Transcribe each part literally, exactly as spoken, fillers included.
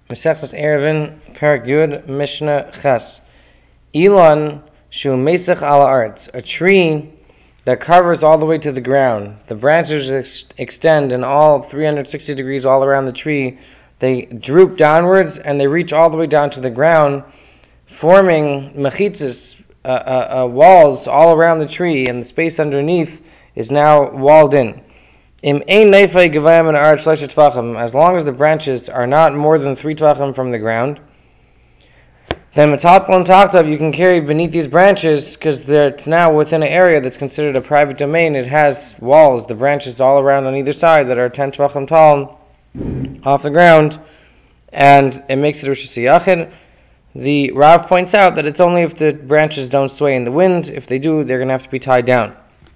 Mesechus Erevin, Perek Yud, Mishnah Ches. Elon shu mesech ala arts, a tree that covers all the way to the ground. The branches ex- extend in all three hundred sixty degrees all around the tree. They droop downwards and they reach all the way down to the ground, forming mechitzas, uh, uh, uh, walls all around the tree, and the space underneath is now walled in. Im ein nefei gevayim in arch shleisha tvachim, as long as the branches are not more than three tvachim from the ground, then metatpon and taktav you can carry beneath these branches, because it's now within an area that's considered a private domain. It has walls, the branches all around on either side that are ten tvachim tall off the ground, and it makes it Rosh Hashanah. The Rav points out that it's only if the branches don't sway in the wind. If they do, they're going to have to be tied down.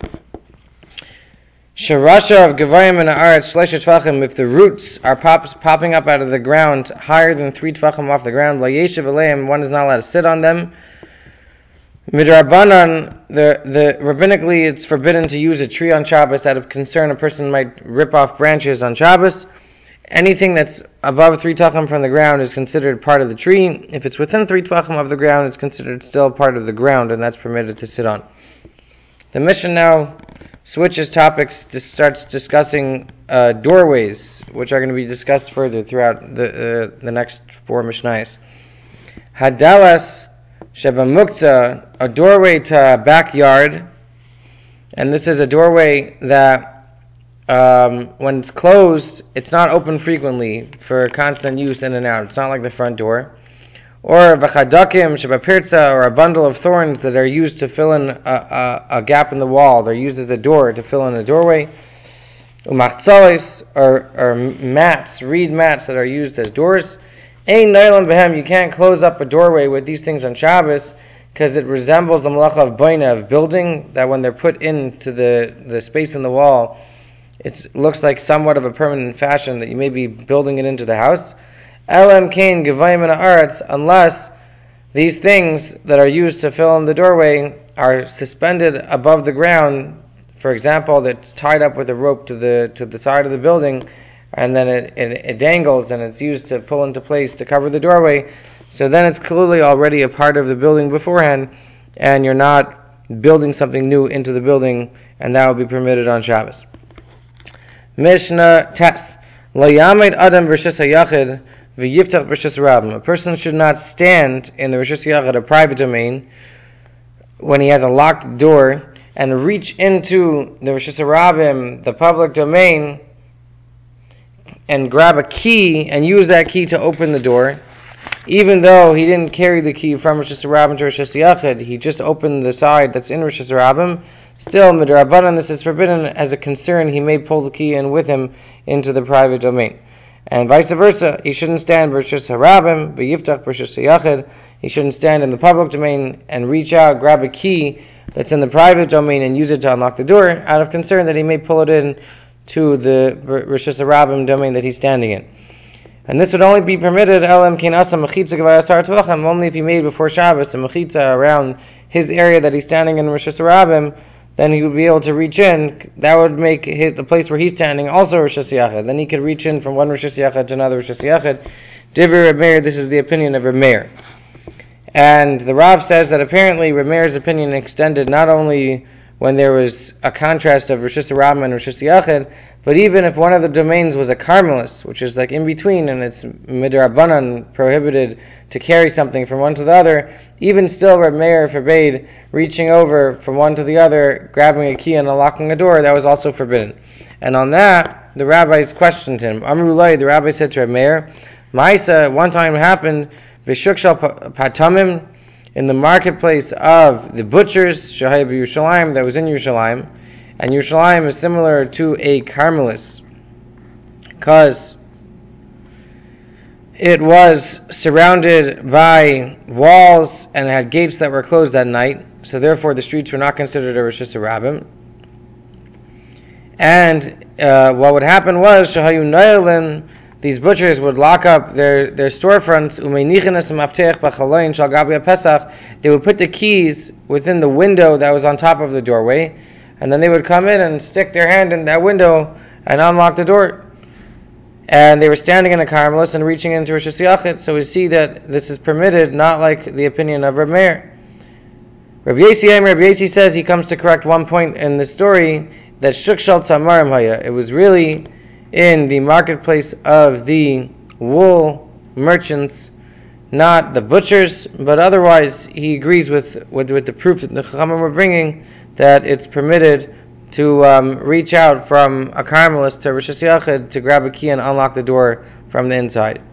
Sharasha of Gevayim and Aaretz Shleisha Tvachim, if the roots are pop, popping up out of the ground higher than three Tvachim off the ground, La Yeshiv Aleim, one is not allowed to sit on them. Midrabanan, the, the rabbinically it's forbidden to use a tree on Shabbos out of concern a person might rip off branches on Shabbos. Anything that's above three Tvachim from the ground is considered part of the tree. If it's within three Tvachim of the ground, it's considered still part of the ground, and that's permitted to sit on. The Mishnah now switches topics, to starts discussing uh, doorways, which are going to be discussed further throughout the uh, the next four Mishnayos. Hadalas sheba muktzah, a doorway to a backyard, and this is a doorway that um, when it's closed, it's not open frequently for constant use in and out. It's not like the front door. Or v'chadakim sheba pirza, or a bundle of thorns that are used to fill in a, a, a gap in the wall. They're used as a door to fill in a doorway. Umachtzales, or, or mats, reed mats that are used as doors. Ein nylon behem, you can't close up a doorway with these things on Shabbos, because it resembles the malacha of baina, of building, that when they're put into the, the space in the wall, it looks like somewhat of a permanent fashion that you may be building it into the house. Elam kain gevayim and haaretz, unless these things that are used to fill in the doorway are suspended above the ground. For example, that's tied up with a rope to the to the side of the building, and then it, it, it dangles and it's used to pull into place to cover the doorway. So then it's clearly already a part of the building beforehand, and you're not building something new into the building, and that will be permitted on Shabbos. Mishnah Tes Lo yamed adam b'rishus hayachid v'yiftach b'rishus rabim. A person should not stand in the rishus yachid, a private domain, when he has a locked door, and reach into the rishus rabim, the public domain, and grab a key and use that key to open the door, even though he didn't carry the key from rishus rabim to rishus yachid. He just opened the side that's in rishus rabim. Still, midrabanan, this is forbidden. As a concern, he may pull the key in with him into the private domain. And vice versa, he shouldn't stand b'rishus harabim, v'yiftach b'rishus hayachid. He shouldn't stand in the public domain and reach out, grab a key that's in the private domain and use it to unlock the door, out of concern that he may pull it in to the rishus harabim domain that he's standing in. And this would only be permitted elam kin asa mechitza g'vayasar tvachim, only if he made before Shabbos a mechitza around his area that he's standing in rishus harabim. Then he would be able to reach in. That would make the place where he's standing also Rosh Hashanah. Then he could reach in from one Rosh Hashanah to another Rosh Hashanah. Divrei Reb Meir, this is the opinion of Reb Meir. And the Rav says that apparently Reb Meir's opinion extended not only when there was a contrast of Rosh Hashanah and Rosh Hashanah, but even if one of the domains was a Carmelis, which is like in between, and it's midrabanan, prohibited to carry something from one to the other, even still Reb Meir forbade reaching over from one to the other, grabbing a key and unlocking a door. That was also forbidden. And on that, the rabbis questioned him. Amrulai, the rabbi said to Reb Meir, Ma'isa, one time happened, B'shuk shel patamim, in the marketplace of the butchers, Shahai b'Yushalayim, that was in Yerushalayim, and Yerushalayim is similar to a Carmelis, because it was surrounded by walls and had gates that were closed at night, so therefore the streets were not considered a rishus harabim. And uh, what would happen was, Shahayu Noelin, these butchers would lock up their, their storefronts, they would put the keys within the window that was on top of the doorway, and then they would come in and stick their hand in that window and unlock the door. and they were standing in a Carmelis and reaching into Rosh Hashanah. So we see that this is permitted, not like the opinion of Reb Meir. Rabbi Yossi Rabbi Yossi says he comes to correct one point in the story, that Shukshal Tamarim Haya. It was really in the marketplace of the wool merchants, not the butchers, but otherwise he agrees with, with, with the proof that the Chachamim were bringing, that it's permitted to um, reach out from a Carmelist to Rosh Hashanah to grab a key and unlock the door from the inside.